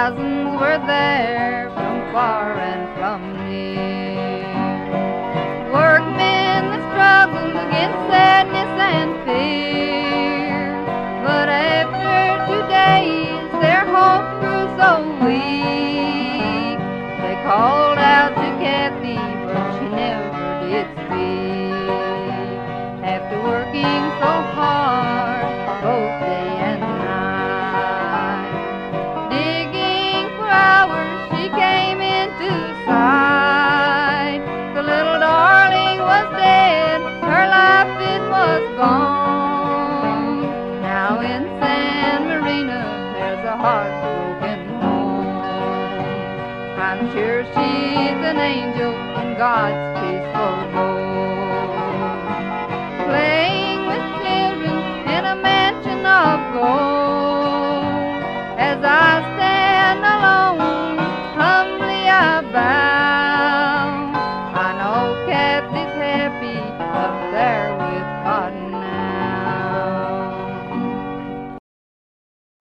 Thousands were there from far and from near. Workmen that struggled against sadness and fear. But after 2 days their hope grew so weak. They called out to Kathy, but she never did speak. After working so hard both day and night, digging for hours, she came into sight. The little darling was dead, her life it was gone. Now in San Marino there's a heartbroken home. I'm sure she's an angel in God's peaceful home.